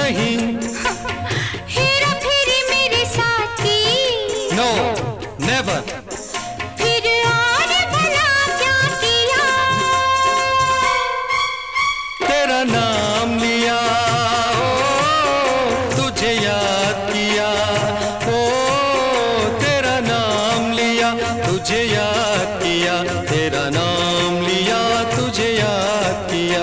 नहीं। हेरा फेरी मेरे साथी। No never. फिर और भला क्या किया? तेरा नाम लिया, ओ तुझे याद किया, ओ तेरा नाम लिया, तुझे याद किया, तेरा नाम लिया, तुझे याद किया।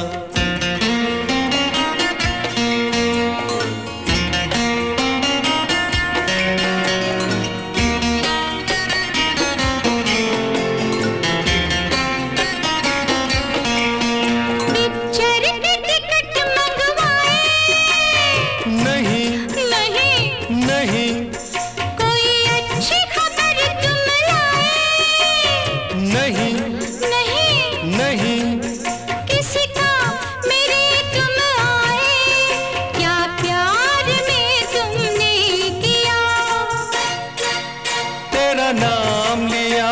नहीं, कोई अच्छी खबर तुम लाए? नहीं, नहीं, किसी का मेरे तुम आए? क्या प्यार में तुमने किया? तेरा नाम लिया,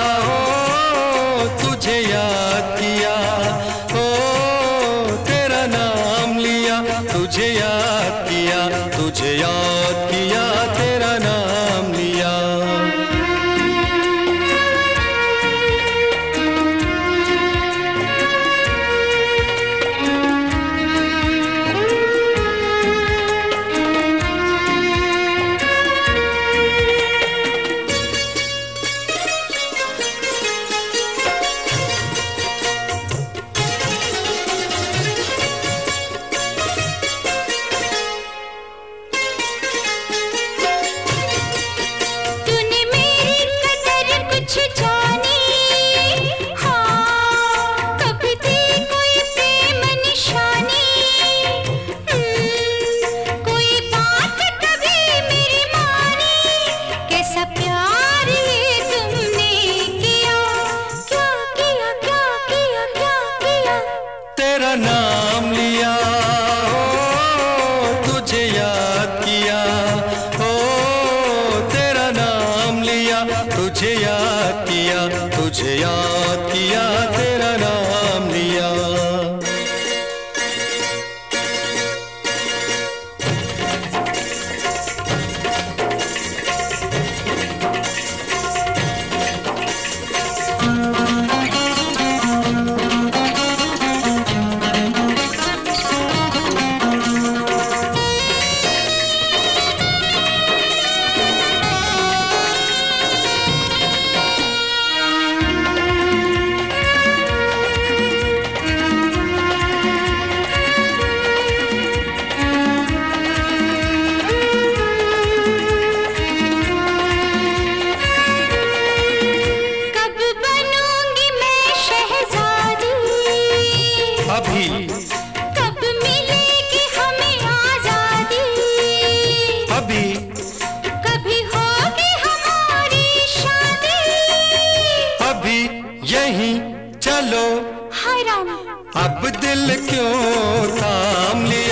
ओ तुझे याद किया, ओ तेरा नाम लिया, तुझे याद किया, तुझे याद किया, तेरा नाम लिया। तेरा नाम लिया, ओ तुझे याद किया, ओ तेरा नाम लिया, तुझे याद किया, तुझे याद किया, तेरा नाम लिया। अभी कब मिलेगी हमें आजादी? अभी कभी होगी हमारी शादी? अभी यहीं चलो, हाय राम, अब दिल क्यों थाम लिया?